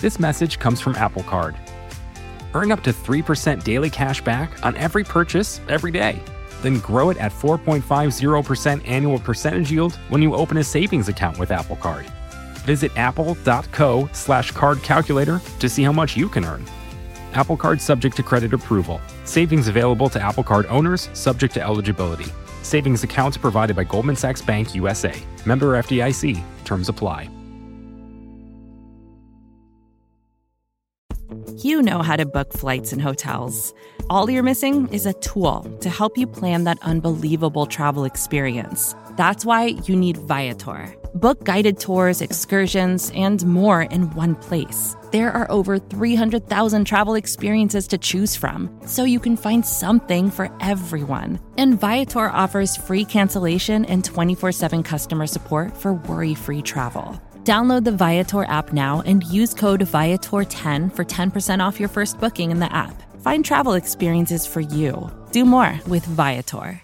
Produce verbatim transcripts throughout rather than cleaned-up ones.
This message comes from Apple Card. Earn up to three percent daily cash back on every purchase every day. Then grow it at four point five zero percent annual percentage yield when you open a savings account with Apple Card. Visit apple.co slash card calculator to see how much you can earn. Apple Card subject to credit approval. Savings available to Apple Card owners subject to eligibility. Savings accounts provided by Goldman Sachs Bank U S A. Member F D I C. Terms apply. You know how to book flights and hotels. All you're missing is a tool to help you plan that unbelievable travel experience. That's why you need Viator. Book guided tours, excursions, and more in one place. There are over three hundred thousand travel experiences to choose from, so you can find something for everyone. And Viator offers free cancellation and twenty-four seven customer support for worry-free travel. Download the Viator app now and use code Viator ten for ten percent off your first booking in the app. Find travel experiences for you. Do more with Viator.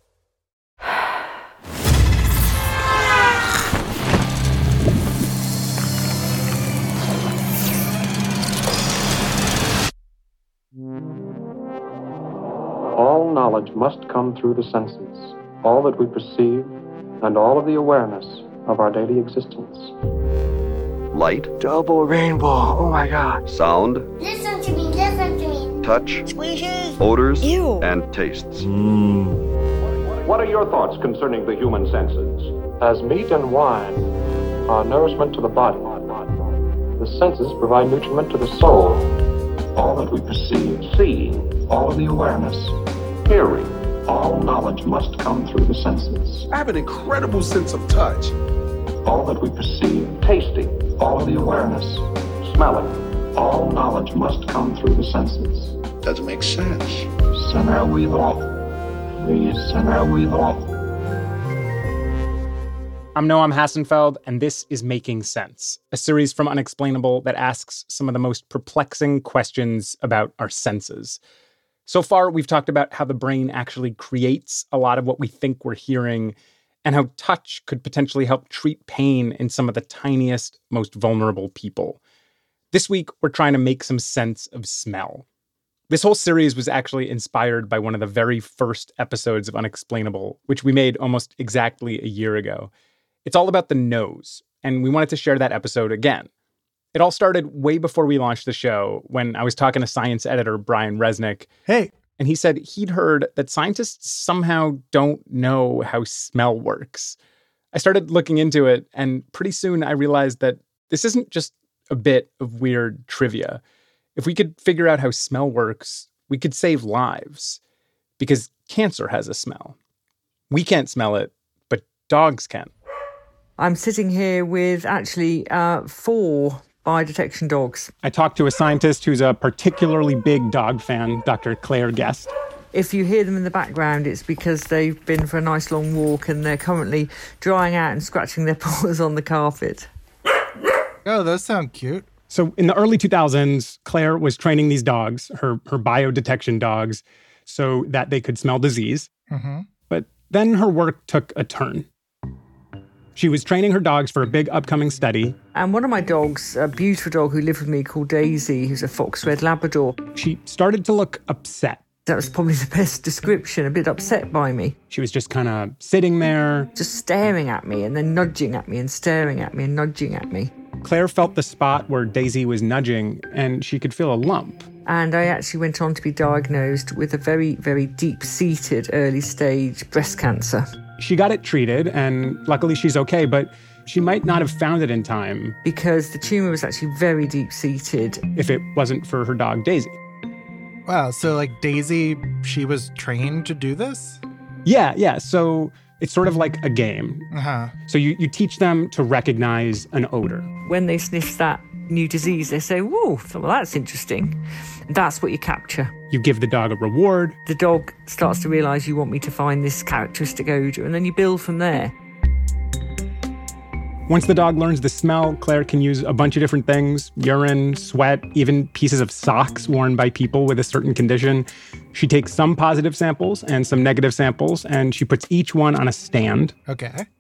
All knowledge must come through the senses, all that we perceive, and all of the awareness of our daily existence. Light. Double rainbow. Oh my God. Sound. Listen to me, listen to me. Touch. Squishes. Odors. Ew. And tastes. Mm. What are your thoughts concerning the human senses? As meat and wine are nourishment to the body, the senses provide nutriment to the soul. All that we perceive, seeing, all of the awareness, hearing, all knowledge must come through the senses. I have an incredible sense of touch. All that we perceive, tasting, all of the awareness, smelling, all knowledge must come through the senses. Doesn't make sense. Sinner we love, we sinner we love. I'm Noam Hassenfeld, and this is Making Sense, a series from Unexplainable that asks some of the most perplexing questions about our senses. So far, we've talked about how the brain actually creates a lot of what we think we're hearing, and how touch could potentially help treat pain in some of the tiniest, most vulnerable people. This week, we're trying to make some sense of smell. This whole series was actually inspired by one of the very first episodes of Unexplainable, which we made almost exactly a year ago. It's all about the nose, and we wanted to share that episode again. It all started way before we launched the show, when I was talking to science editor Brian Resnick. Hey. And he said he'd heard that scientists somehow don't know how smell works. I started looking into it, and pretty soon I realized that this isn't just a bit of weird trivia. If we could figure out how smell works, we could save lives. Because cancer has a smell. We can't smell it, but dogs can. I'm sitting here with actually uh, four eye detection dogs. I talked to a scientist who's a particularly big dog fan, Doctor Claire Guest. If you hear them in the background, it's because they've been for a nice long walk and they're currently drying out and scratching their paws on the carpet. Oh, those sound cute. So in the early two thousands, Claire was training these dogs, her, her biodetection dogs, so that they could smell disease. Mm-hmm. But then her work took a turn. She was training her dogs for a big upcoming study. And one of my dogs, a beautiful dog who lived with me called Daisy, who's a fox red Labrador. She started to look upset. That was probably the best description, a bit upset by me. She was just kind of sitting there. Just staring at me and then nudging at me and staring at me and nudging at me. Claire felt the spot where Daisy was nudging, and she could feel a lump. And I actually went on to be diagnosed with a very, very deep-seated early-stage breast cancer. She got it treated, and luckily she's okay, but she might not have found it in time. Because the tumor was actually very deep-seated. If it wasn't for her dog, Daisy. Wow, so like Daisy, she was trained to do this? Yeah, yeah, so it's sort of like a game. Uh-huh. So you, you teach them to recognize an odor. When they sniff that new disease, they say, whoa, well, that's interesting. That's what you capture. You give the dog a reward. The dog starts to realise you want me to find this characteristic odour, and then you build from there. Once the dog learns the smell, Claire can use a bunch of different things: urine, sweat, even pieces of socks worn by people with a certain condition. She takes some positive samples and some negative samples, and she puts each one on a stand. Okay.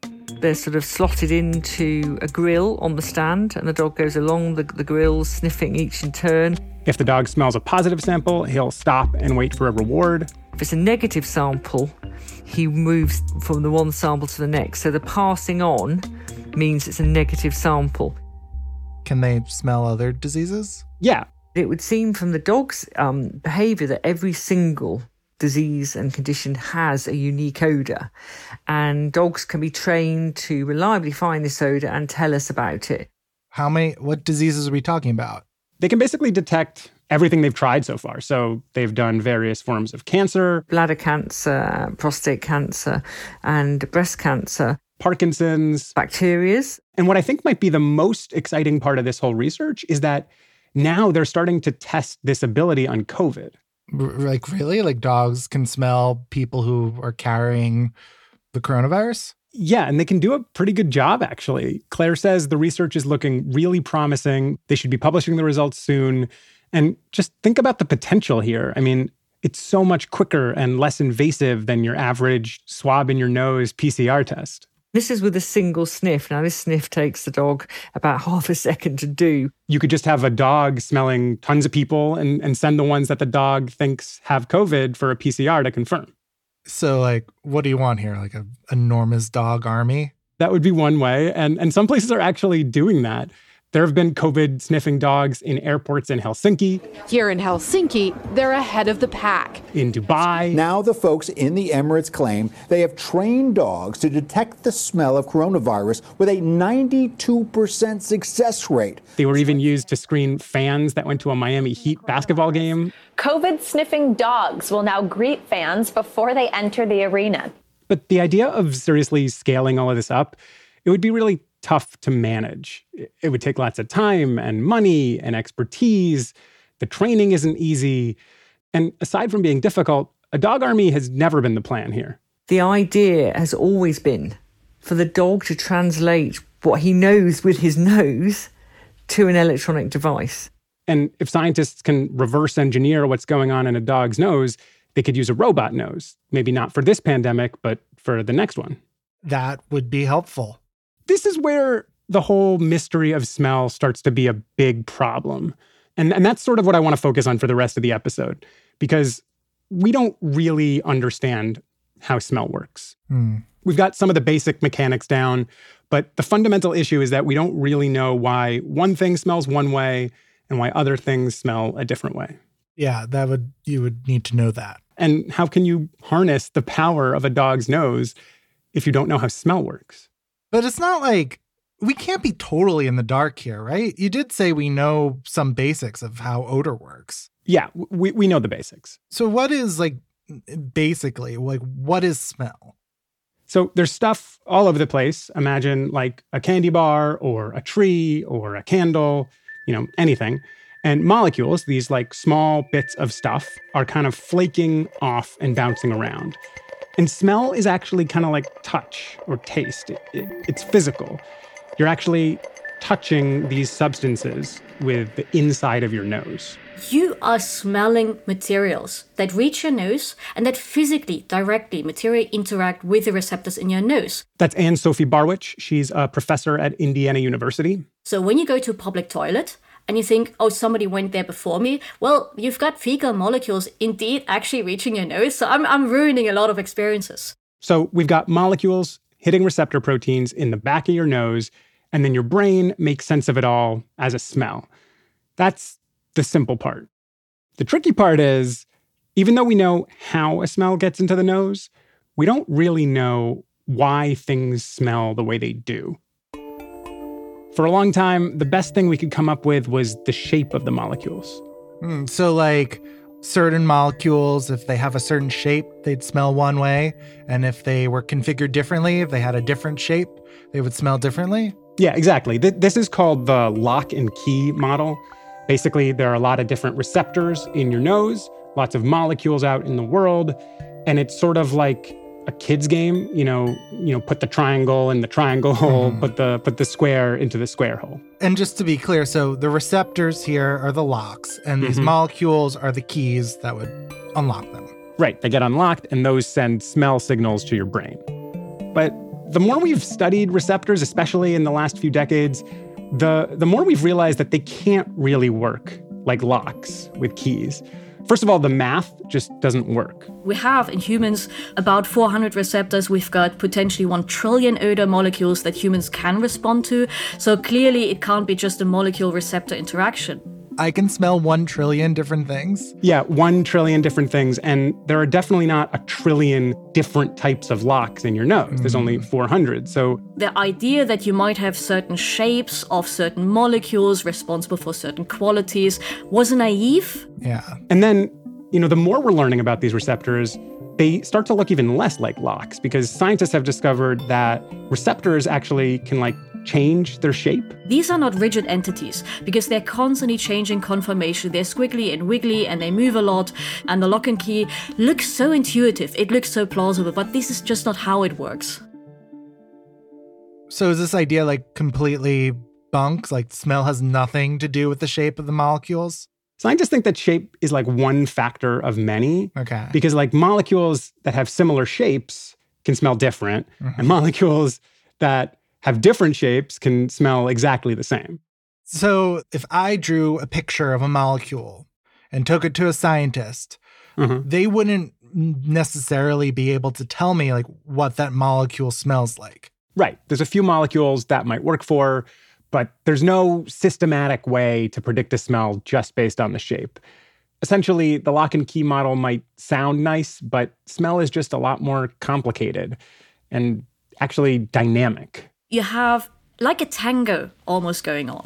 They're sort of slotted into a grill on the stand, and the dog goes along the, the grill, sniffing each in turn. If the dog smells a positive sample, he'll stop and wait for a reward. If it's a negative sample, he moves from the one sample to the next. So the passing on means it's a negative sample. Can they smell other diseases? Yeah. It would seem from the dog's um, behaviour that every single disease and condition has a unique odour, and dogs can be trained to reliably find this odour and tell us about it. How many, what diseases are we talking about? They can basically detect everything they've tried so far. So they've done various forms of cancer. Bladder cancer, prostate cancer, and breast cancer. Parkinson's. Bacterias. And what I think might be the most exciting part of this whole research is that now they're starting to test this ability on COVID. Like, really? Like, dogs can smell people who are carrying the coronavirus? Yeah, and they can do a pretty good job, actually. Claire says the research is looking really promising. They should be publishing the results soon. And just think about the potential here. I mean, it's so much quicker and less invasive than your average swab in your nose P C R test. This is with a single sniff. Now, this sniff takes the dog about half a second to do. You could just have a dog smelling tons of people and, and send the ones that the dog thinks have COVID for a P C R to confirm. So, like, what do you want here? Like an enormous dog army? That would be one way. And, and some places are actually doing that. There have been COVID sniffing dogs in airports in Helsinki. Here in Helsinki, they're ahead of the pack. In Dubai. Now the folks in the Emirates claim they have trained dogs to detect the smell of coronavirus with a ninety-two percent success rate. They were even used to screen fans that went to a Miami Heat basketball game. COVID-sniffing dogs will now greet fans before they enter the arena. But the idea of seriously scaling all of this up, it would be really tough to manage. It would take lots of time and money and expertise. The training isn't easy. And aside from being difficult, a dog army has never been the plan here. The idea has always been for the dog to translate what he knows with his nose to an electronic device. And if scientists can reverse engineer what's going on in a dog's nose, they could use a robot nose. Maybe not for this pandemic, but for the next one. That would be helpful. This is where the whole mystery of smell starts to be a big problem. And, and that's sort of what I want to focus on for the rest of the episode, because we don't really understand how smell works. Mm. We've got some of the basic mechanics down, but the fundamental issue is that we don't really know why one thing smells one way and why other things smell a different way. Yeah, that would you would need to know that. And how can you harness the power of a dog's nose if you don't know how smell works? But it's not like we can't be totally in the dark here, right? You did say we know some basics of how odor works. Yeah, we, we know the basics. So what is, like, basically, like, what is smell? So there's stuff all over the place. Imagine like a candy bar or a tree or a candle, you know, anything. And molecules, these like small bits of stuff, are kind of flaking off and bouncing around. And smell is actually kind of like touch or taste. It, it, it's physical. You're actually touching these substances with the inside of your nose. You are smelling materials that reach your nose and that physically, directly, materially interact with the receptors in your nose. That's Anne-Sophie Barwich. She's a professor at Indiana University. So when you go to a public toilet, and you think, oh, somebody went there before me, well, you've got fecal molecules indeed actually reaching your nose, so I'm, I'm ruining a lot of experiences. So we've got molecules hitting receptor proteins in the back of your nose, and then your brain makes sense of it all as a smell. That's the simple part. The tricky part is, even though we know how a smell gets into the nose, we don't really know why things smell the way they do. For a long time, the best thing we could come up with was the shape of the molecules. Mm, so like certain molecules, if they have a certain shape, they'd smell one way. And if they were configured differently, if they had a different shape, they would smell differently? Yeah, exactly. Th- this is called the lock and key model. Basically, there are a lot of different receptors in your nose, lots of molecules out in the world, and it's sort of like a kid's game, you know, you know, put the triangle in the triangle hole, mm. put the put the square into the square hole. And just to be clear, so the receptors here are the locks, and mm-hmm. these molecules are the keys that would unlock them. Right, they get unlocked, and those send smell signals to your brain. But the more we've studied receptors, especially in the last few decades, the, the more we've realized that they can't really work like locks with keys. First of all, the math just doesn't work. We have in humans about four hundred receptors. We've got potentially one trillion odor molecules that humans can respond to. So clearly it can't be just a molecule-receptor interaction. I can smell one trillion different things? Yeah, one trillion different things. And there are definitely not a trillion different types of locks in your nose. Mm. There's only four hundred. So the idea that you might have certain shapes of certain molecules responsible for certain qualities was naive. Yeah. And then, you know, the more we're learning about these receptors, they start to look even less like locks because scientists have discovered that receptors actually can, like, change their shape. These are not rigid entities because they're constantly changing conformation. They're squiggly and wiggly and they move a lot. And the lock and key looks so intuitive. It looks so plausible, but this is just not how it works. So is this idea like completely bunk? Like smell has nothing to do with the shape of the molecules? Scientists think that shape is like one factor of many. Okay. Because like molecules that have similar shapes can smell different. Mm-hmm. And molecules that have different shapes can smell exactly the same. So if I drew a picture of a molecule and took it to a scientist, mm-hmm. they wouldn't necessarily be able to tell me like what that molecule smells like. Right. There's a few molecules that might work for, but there's no systematic way to predict a smell just based on the shape. Essentially, the lock and key model might sound nice, but smell is just a lot more complicated and actually dynamic. You have like a tango almost going on.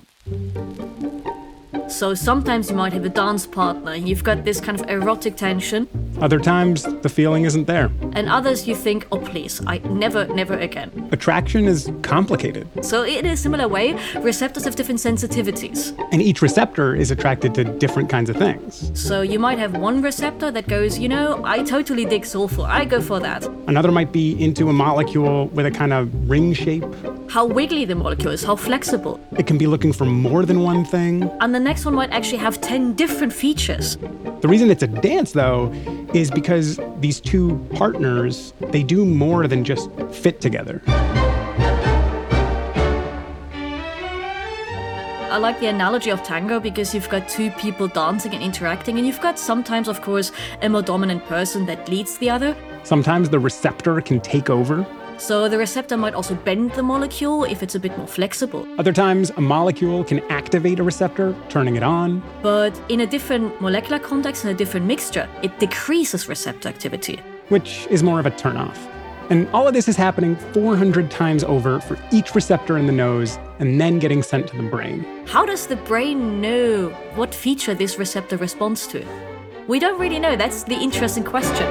So sometimes you might have a dance partner and you've got this kind of erotic tension. Other times, the feeling isn't there. And others you think, oh please, I never, never again. Attraction is complicated. So in a similar way, receptors have different sensitivities. And each receptor is attracted to different kinds of things. So you might have one receptor that goes, you know, I totally dig sulfur, I go for that. Another might be into a molecule with a kind of ring shape. How wiggly the molecule is, how flexible. It can be looking for more than one thing. And the next one might actually have ten different features. The reason it's a dance, though, is because these two partners, they do more than just fit together. I like the analogy of tango because you've got two people dancing and interacting, and you've got sometimes, of course, a more dominant person that leads the other. Sometimes the receptor can take over. So the receptor might also bend the molecule if it's a bit more flexible. Other times, a molecule can activate a receptor, turning it on. But in a different molecular context, in a different mixture, it decreases receptor activity. Which is more of a turnoff. And all of this is happening four hundred times over for each receptor in the nose and then getting sent to the brain. How does the brain know what feature this receptor responds to? We don't really know. That's the interesting question.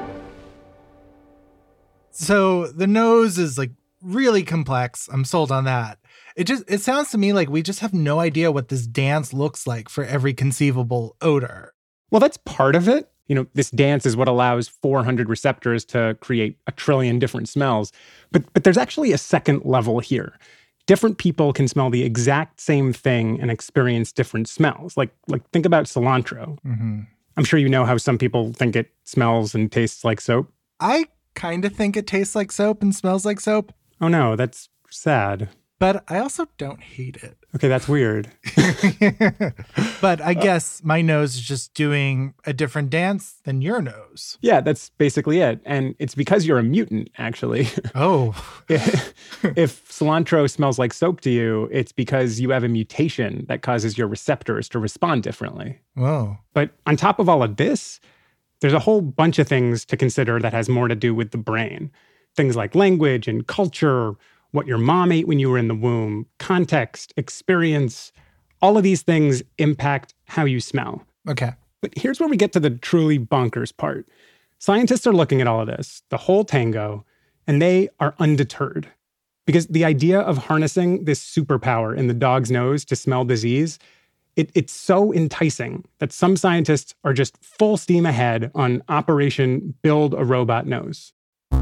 So the nose is like really complex. I'm sold on that. It just it sounds to me like we just have no idea what this dance looks like for every conceivable odor. Well, that's part of it. You know, this dance is what allows four hundred receptors to create a trillion different smells. But but there's actually a second level here. Different people can smell the exact same thing and experience different smells. Like like think about cilantro. Mm-hmm. I'm sure you know how some people think it smells and tastes like soap. I kind of think it tastes like soap and smells like soap. Oh no, that's sad. But I also don't hate it. Okay, that's weird. But I guess my nose is just doing a different dance than your nose. Yeah, that's basically it. And it's because you're a mutant, actually. Oh. if, if cilantro smells like soap to you, it's because you have a mutation that causes your receptors to respond differently. Whoa. But on top of all of this, there's a whole bunch of things to consider that has more to do with the brain. Things like language and culture, what your mom ate when you were in the womb, context, experience. All of these things impact how you smell. Okay. But here's where we get to the truly bonkers part. Scientists are looking at all of this, the whole tango, and they are undeterred. Because the idea of harnessing this superpower in the dog's nose to smell disease, It, it's so enticing that some scientists are just full steam ahead on Operation Build a Robot Nose.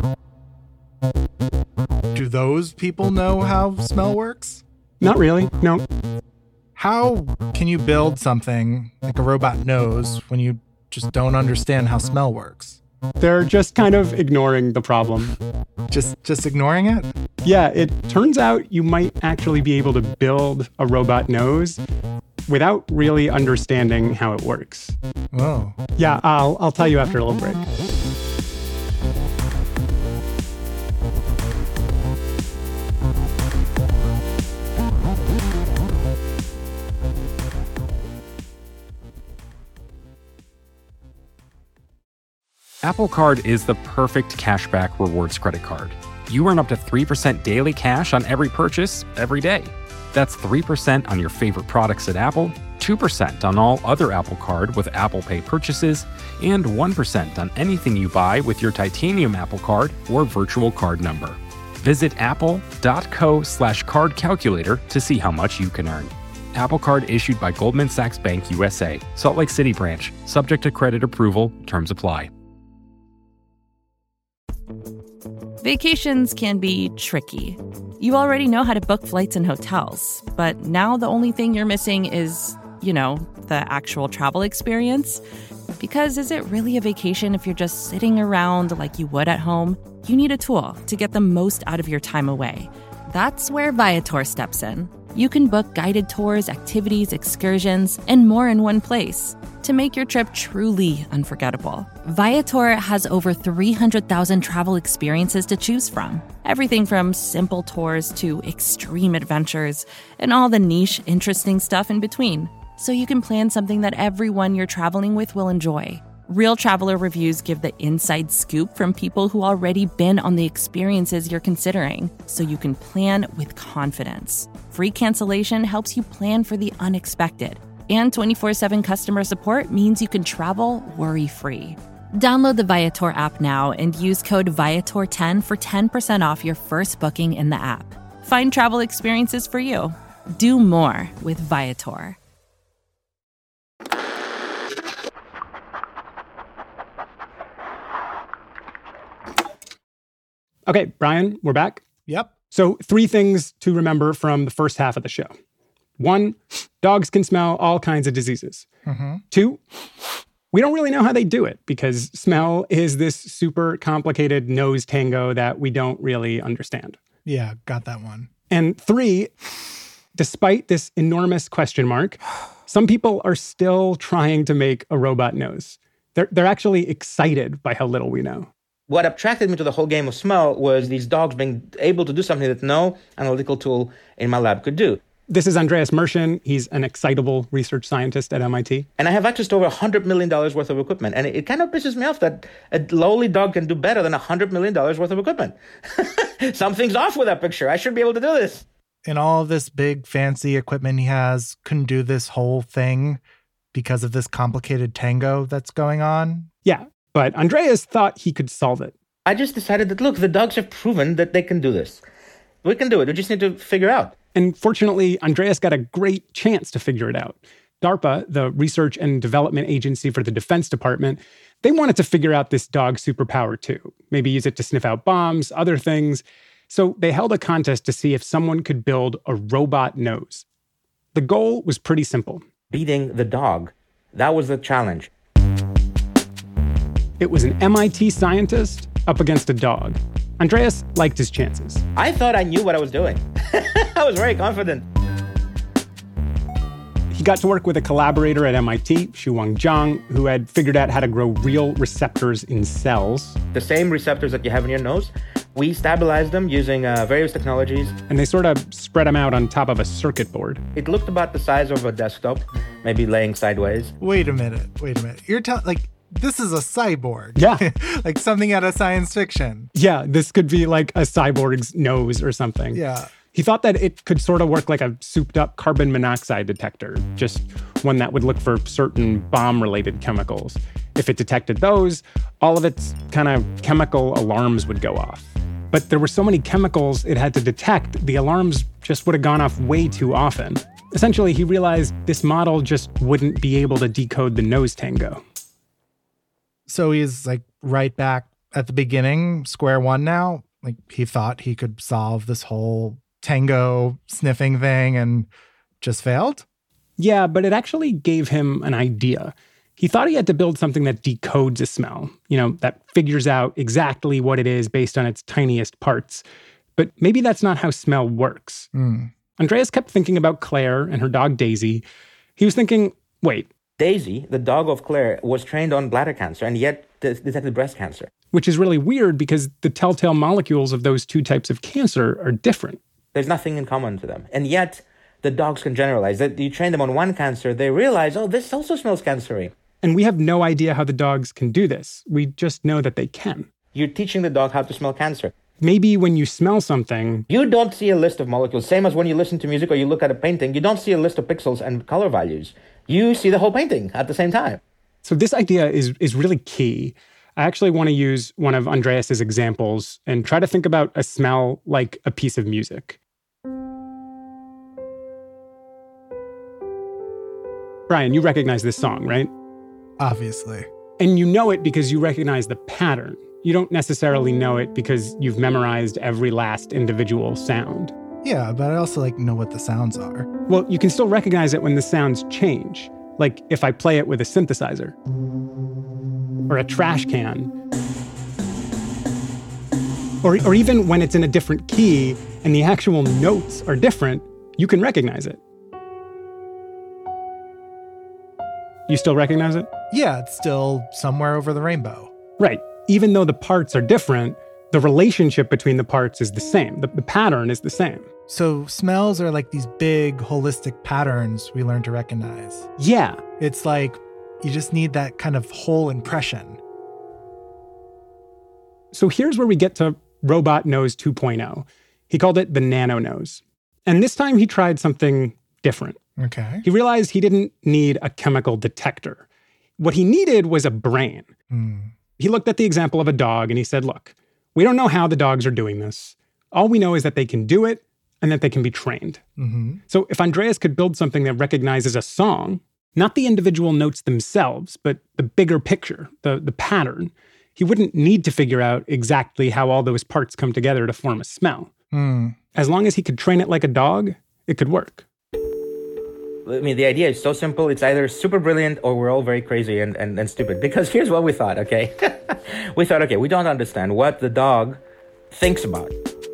Do those people know how smell works? Not really, no. How can you build something like a robot nose when you just don't understand how smell works? They're just kind of ignoring the problem. Just just ignoring it? Yeah, it turns out you might actually be able to build a robot nose without really understanding how it works. Whoa. Yeah, I'll, I'll tell you after a little break. Apple Card is the perfect cashback rewards credit card. You earn up to three percent daily cash on every purchase every day. That's three percent on your favorite products at Apple, two percent on all other Apple Card with Apple Pay purchases, and one percent on anything you buy with your titanium Apple Card or virtual card number. Visit apple.co slash card calculator to see how much you can earn. Apple Card issued by Goldman Sachs Bank U S A, Salt Lake City branch, subject to credit approval, terms apply. Vacations can be tricky. You already know how to book flights and hotels, but now the only thing you're missing is, you know, the actual travel experience. Because is it really a vacation if you're just sitting around like you would at home? You need a tool to get the most out of your time away. That's where Viator steps in. You can book guided tours, activities, excursions, and more in one place to make your trip truly unforgettable. Viator has over three hundred thousand travel experiences to choose from. Everything from simple tours to extreme adventures and all the niche, interesting stuff in between. So you can plan something that everyone you're traveling with will enjoy. Real traveler reviews give the inside scoop from people who already been on the experiences you're considering, so you can plan with confidence. Free cancellation helps you plan for the unexpected. And twenty-four seven customer support means you can travel worry-free. Download the Viator app now and use code Viator ten for ten percent off your first booking in the app. Find travel experiences for you. Do more with Viator. Okay, Brian, we're back. Yep. So three things to remember from the first half of the show. One, dogs can smell all kinds of diseases. Mm-hmm. Two, we don't really know how they do it because smell is this super complicated nose tango that we don't really understand. Yeah, got that one. And three, despite this enormous question mark, some people are still trying to make a robot nose. They're, they're actually excited by how little we know. What attracted me to the whole game of smell was these dogs being able to do something that no analytical tool in my lab could do. This is Andreas Mershon. He's an excitable research scientist at M I T. And I have access to over one hundred million dollars worth of equipment. And it, it kind of pisses me off that a lowly dog can do better than one hundred million dollars worth of equipment. Something's off with that picture. I should be able to do this. And all this big fancy equipment he has couldn't do this whole thing because of this complicated tango that's going on? Yeah, but Andreas thought he could solve it. I just decided that, look, the dogs have proven that they can do this. We can do it. We just need to figure out. And fortunately, Andreas got a great chance to figure it out. DARPA, the research and development agency for the Defense Department, they wanted to figure out this dog superpower too. Maybe use it to sniff out bombs, other things. So they held a contest to see if someone could build a robot nose. The goal was pretty simple. Beating the dog. That was the challenge. It was an M I T scientist up against a dog. Andreas liked his chances. I thought I knew what I was doing. I was very confident. He got to work with a collaborator at M I T, Shuang Zhang, who had figured out how to grow real receptors in cells. The same receptors that you have in your nose, we stabilized them using uh, various technologies. And they sort of spread them out on top of a circuit board. It looked about the size of a desktop, maybe laying sideways. Wait a minute, wait a minute. You're telling, like, this is a cyborg. Yeah. Like something out of science fiction. Yeah, this could be like a cyborg's nose or something. Yeah. He thought that it could sort of work like a souped-up carbon monoxide detector, just one that would look for certain bomb-related chemicals. If it detected those, all of its kind of chemical alarms would go off. But there were so many chemicals it had to detect, the alarms just would have gone off way too often. Essentially, he realized this model just wouldn't be able to decode the nose tango. So he's like right back at the beginning, square one now. Like he thought he could solve this whole tango sniffing thing and just failed? Yeah, but it actually gave him an idea. He thought he had to build something that decodes a smell, you know, that figures out exactly what it is based on its tiniest parts. But maybe that's not how smell works. Mm. Andreas kept thinking about Claire and her dog Daisy. He was thinking, wait. Daisy, the dog of Claire, was trained on bladder cancer and yet detected breast cancer. Which is really weird because the telltale molecules of those two types of cancer are different. There's nothing in common to them. And yet, the dogs can generalize. That you train them on one cancer, they realize, oh, this also smells cancery. And we have no idea how the dogs can do this. We just know that they can. You're teaching the dog how to smell cancer. Maybe when you smell something... You don't see a list of molecules. Same as when you listen to music or you look at a painting. You don't see a list of pixels and color values. You see the whole painting at the same time. So this idea is, is really key. I actually want to use one of Andreas's examples and try to think about a smell like a piece of music. Brian, you recognize this song, right? Obviously. And you know it because you recognize the pattern. You don't necessarily know it because you've memorized every last individual sound. Yeah, but I also like know what the sounds are. Well, you can still recognize it when the sounds change. Like if I play it with a synthesizer or a trash can. Or, or even when it's in a different key and the actual notes are different, you can recognize it. You still recognize it? Yeah, it's still somewhere over the rainbow. Right. Even though the parts are different, the relationship between the parts is the same. The, the pattern is the same. So smells are like these big, holistic patterns we learn to recognize. Yeah. It's like you just need that kind of whole impression. So here's where we get to Robot Nose two point oh. He called it the Nano Nose. And this time he tried something different. Okay. He realized he didn't need a chemical detector. What he needed was a brain. Mm. He looked at the example of a dog and he said, look, we don't know how the dogs are doing this. All we know is that they can do it and that they can be trained. Mm-hmm. So if Andreas could build something that recognizes a song, not the individual notes themselves, but the bigger picture, the, the pattern, he wouldn't need to figure out exactly how all those parts come together to form a smell. Mm. As long as he could train it like a dog, it could work. I mean, the idea is so simple. It's either super brilliant or we're all very crazy and, and, and stupid. Because here's what we thought, okay? we thought, okay, we don't understand what the dog thinks about.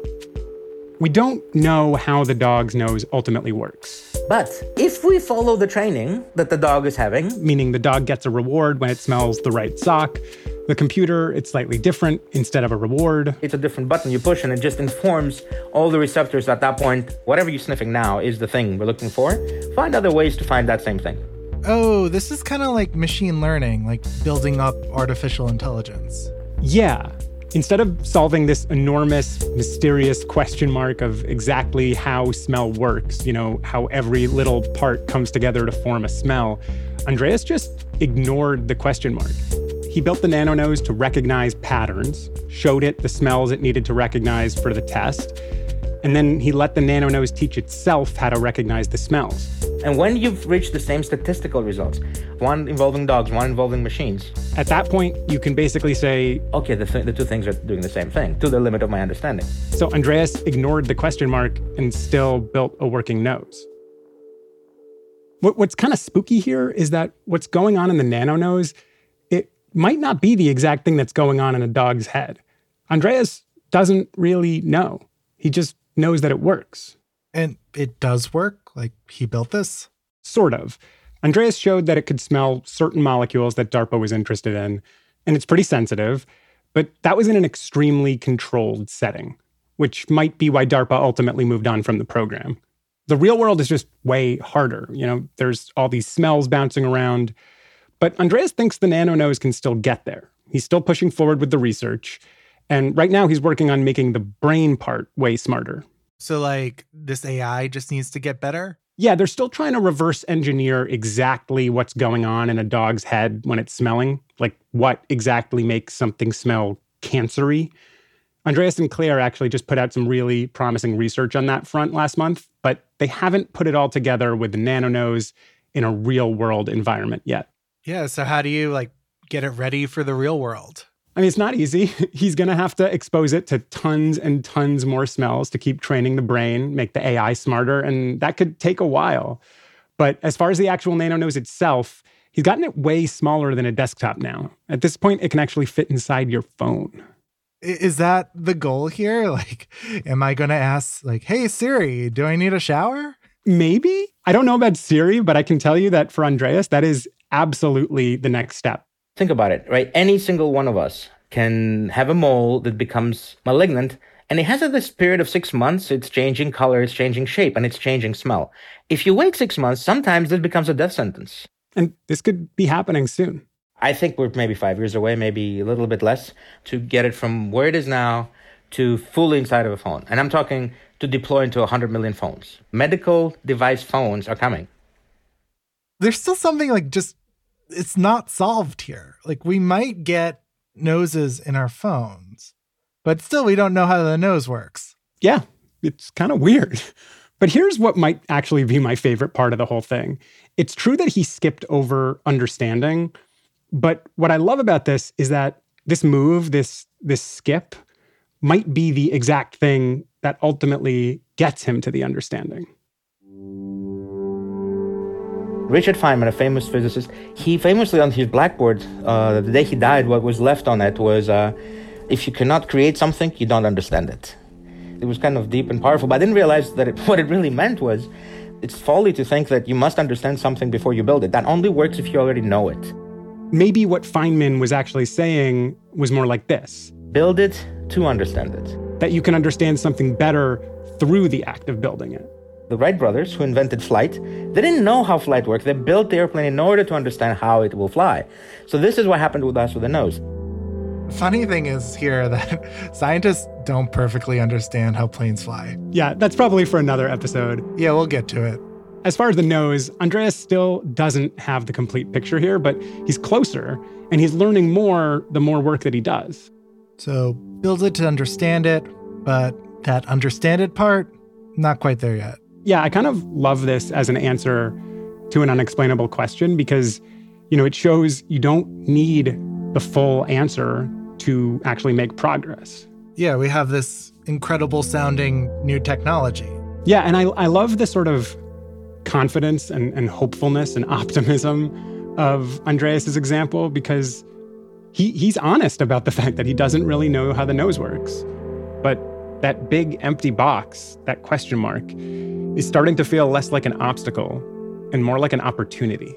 We don't know how the dog's nose ultimately works. But if we follow the training that the dog is having... Meaning the dog gets a reward when it smells the right sock. The computer, it's slightly different. Instead of a reward, it's a different button you push and it just informs all the receptors at that point. Whatever you're sniffing now is the thing we're looking for. Find other ways to find that same thing. Oh, this is kind of like machine learning, like building up artificial intelligence. Yeah. Instead of solving this enormous, mysterious question mark of exactly how smell works, you know, how every little part comes together to form a smell, Andreas just ignored the question mark. He built the Nano Nose to recognize patterns, showed it the smells it needed to recognize for the test, and then he let the Nano Nose teach itself how to recognize the smells. And when you've reached the same statistical results, one involving dogs, one involving machines, at that point, you can basically say, okay, the, th- the two things are doing the same thing, to the limit of my understanding. So Andreas ignored the question mark and still built a working nose. What, what's kind of spooky here is that what's going on in the Nano Nose, it might not be the exact thing that's going on in a dog's head. Andreas doesn't really know. He just knows that it works. And it does work? Like, he built this? Sort of. Andreas showed that it could smell certain molecules that DARPA was interested in, and it's pretty sensitive, but that was in an extremely controlled setting, which might be why DARPA ultimately moved on from the program. The real world is just way harder. You know, there's all these smells bouncing around, but Andreas thinks the Nano Nose can still get there. He's still pushing forward with the research, and right now he's working on making the brain part way smarter. So, like, this A I just needs to get better? Yeah, they're still trying to reverse engineer exactly what's going on in a dog's head when it's smelling. Like, what exactly makes something smell cancery. Andreas and Claire actually just put out some really promising research on that front last month, but they haven't put it all together with the Nano Nose in a real-world environment yet. Yeah, so how do you, like, get it ready for the real world? I mean, it's not easy. He's going to have to expose it to tons and tons more smells to keep training the brain, make the A I smarter, and that could take a while. But as far as the actual Nano Nose itself, he's gotten it way smaller than a desktop now. At this point, it can actually fit inside your phone. Is that the goal here? Like, am I going to ask, like, hey, Siri, do I need a shower? Maybe. I don't know about Siri, but I can tell you that for Andreas, that is absolutely the next step. Think about it, right? Any single one of us can have a mole that becomes malignant, and it has a this period of six months. It's changing color, it's changing shape, and it's changing smell. If you wait six months, sometimes it becomes a death sentence. And this could be happening soon. I think we're maybe five years away, maybe a little bit less, to get it from where it is now to fully inside of a phone. And I'm talking to deploy into one hundred million phones. Medical device phones are coming. There's still something like just, it's not solved here. Like we might get noses in our phones, but still we don't know how the nose works. Yeah, it's kind of weird. But here's what might actually be my favorite part of the whole thing. It's true that he skipped over understanding, but what I love about this is that this move, this this skip, might be the exact thing that ultimately gets him to the understanding. Richard Feynman, a famous physicist, he famously on his blackboard, uh, the day he died, what was left on it was, uh, if you cannot create something, you don't understand it. It was kind of deep and powerful, but I didn't realize that it, what it really meant was, it's folly to think that you must understand something before you build it. That only works if you already know it. Maybe what Feynman was actually saying was more like this. Build it to understand it. That you can understand something better through the act of building it. The Wright brothers, who invented flight, they didn't know how flight worked. They built the airplane in order to understand how it will fly. So this is what happened with us with the nose. Funny thing is here that scientists don't perfectly understand how planes fly. Yeah, that's probably for another episode. Yeah, we'll get to it. As far as the nose, Andreas still doesn't have the complete picture here, but he's closer, and he's learning more the more work that he does. So build it to understand it, but that understand it part, not quite there yet. Yeah, I kind of love this as an answer to an unexplainable question because, you know, it shows you don't need the full answer to actually make progress. Yeah, we have this incredible sounding new technology. Yeah, and I, I love the sort of confidence and, and hopefulness and optimism of Andreas's example because he he's honest about the fact that he doesn't really know how the nose works. But that big empty box, that question mark, is starting to feel less like an obstacle and more like an opportunity.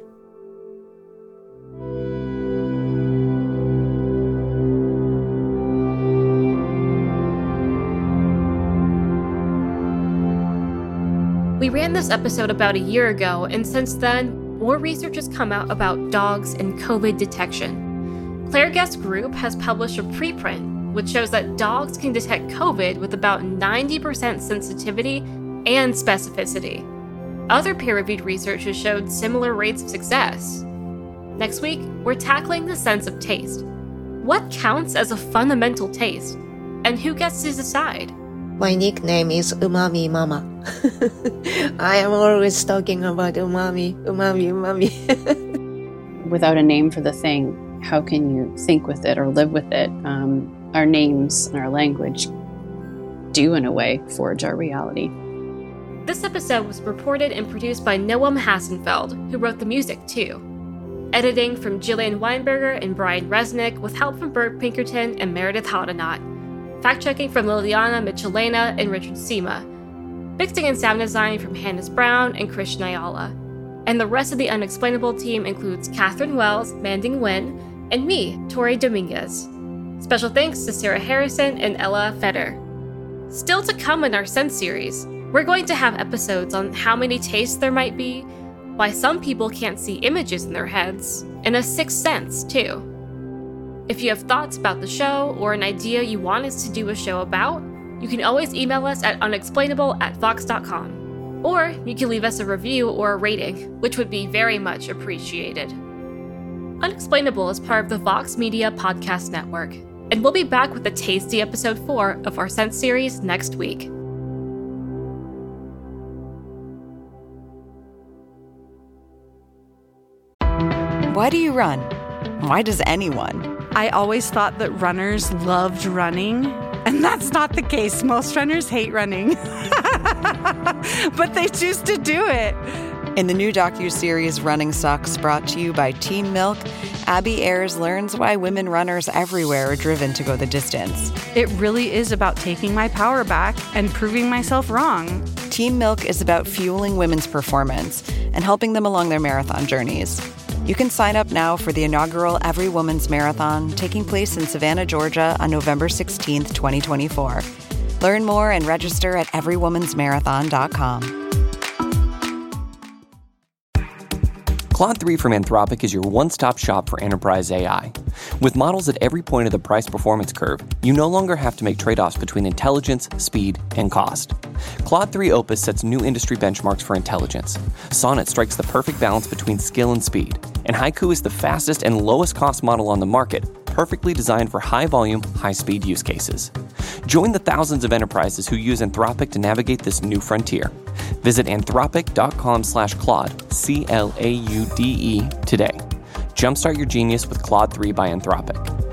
We ran this episode about a year ago, and since then, more research has come out about dogs and COVID detection. Claire Guest's group has published a preprint, which shows that dogs can detect COVID with about ninety percent sensitivity and specificity. Other peer-reviewed research has showed similar rates of success. Next week, we're tackling the sense of taste. What counts as a fundamental taste, and who gets to decide? My nickname is Umami Mama. I am always talking about umami, umami, umami. Without a name for the thing, how can you think with it or live with it? Um, our names and our language do, in a way, forge our reality. This episode was reported and produced by Noam Hassenfeld, who wrote the music, too. Editing from Jillian Weinberger and Brian Resnick, with help from Bert Pinkerton and Meredith Hodenot. Fact-checking from Liliana Michelena and Richard Sema. Mixing and sound design from Hannes Brown and Krish Nyala. And the rest of the Unexplainable team includes Catherine Wells, Manding Wen, and me, Tori Dominguez. Special thanks to Sarah Harrison and Ella Feder. Still to come in our Sense series, we're going to have episodes on how many tastes there might be, why some people can't see images in their heads, and a sixth sense, too. If you have thoughts about the show or an idea you want us to do a show about, you can always email us at unexplainable at vox dot com. Or you can leave us a review or a rating, which would be very much appreciated. Unexplainable is part of the Vox Media Podcast Network, and we'll be back with a tasty episode four of our Sense series next week. Why do you run? Why does anyone? I always thought that runners loved running, and that's not the case. Most runners hate running, but they choose to do it. In the new docuseries Running Sucks, brought to you by Team Milk, Abby Ayers learns why women runners everywhere are driven to go the distance. It really is about taking my power back and proving myself wrong. Team Milk is about fueling women's performance and helping them along their marathon journeys. You can sign up now for the inaugural Every Woman's Marathon taking place in Savannah, Georgia on November sixteenth, twenty twenty-four. Learn more and register at every woman's marathon dot com. Claude three from Anthropic is your one-stop shop for enterprise A I. With models at every point of the price-performance curve, you no longer have to make trade-offs between intelligence, speed, and cost. Claude three Opus sets new industry benchmarks for intelligence. Sonnet strikes the perfect balance between skill and speed. And Haiku is the fastest and lowest-cost model on the market, perfectly designed for high-volume, high-speed use cases. Join the thousands of enterprises who use Anthropic to navigate this new frontier. Visit anthropic.com slash Claude, C L A U D E, today. Jumpstart your genius with Claude three by Anthropic.